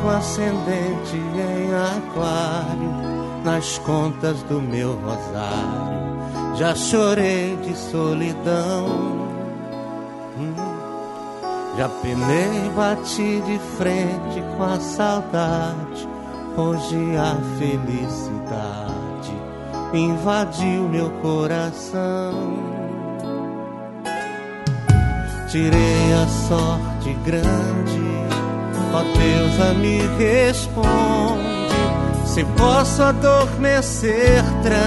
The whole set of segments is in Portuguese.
com ascendente em aquário, nas contas do meu rosário. Já chorei de solidão, já penei, bati de frente com a saudade. Hoje a felicidade invadiu meu coração. Tirei a sorte grande, ó Deus, a me responde se posso adormecer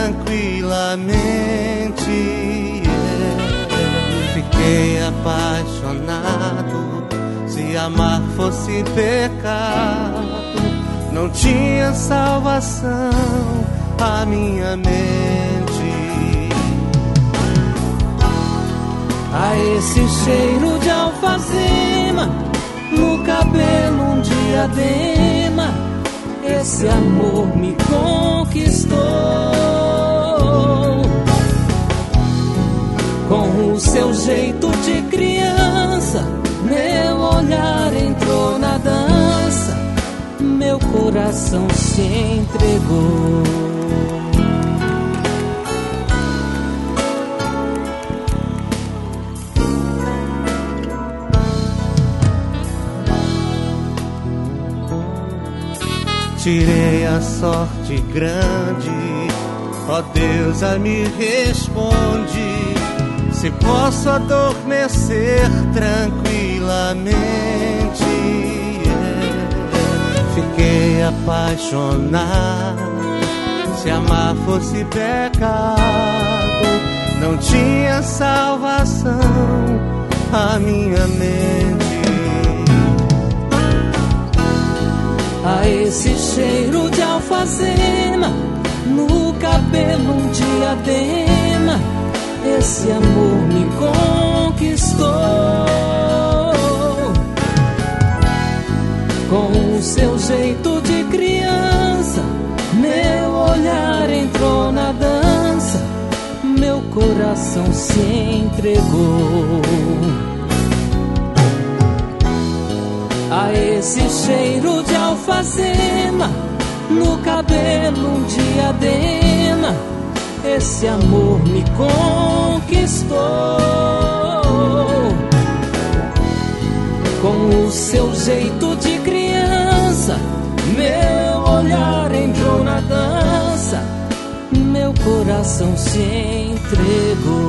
tranquilamente. Fiquei apaixonado, se amar fosse pecado, não tinha salvação a minha mente. A esse cheiro de alfazema, no cabelo um diadema, esse amor me conquistou. Com o seu jeito de criança, meu olhar entrou na dança, meu coração se entregou. Tirei a sorte grande, ó Deus, a me responde se posso adormecer tranquilamente. Fiquei apaixonado, se amar fosse pecado, não tinha salvação a minha mente. A esse cheiro de alfazema, no cabelo um diadema, esse amor me conquistou. Com o seu jeito de criança, meu olhar entrou na dança, meu coração se entregou. A esse cheiro de alfazema, no cabelo um diadema, esse amor me conquistou. Com o seu jeito de criança, meu olhar entrou na dança, meu coração se entregou.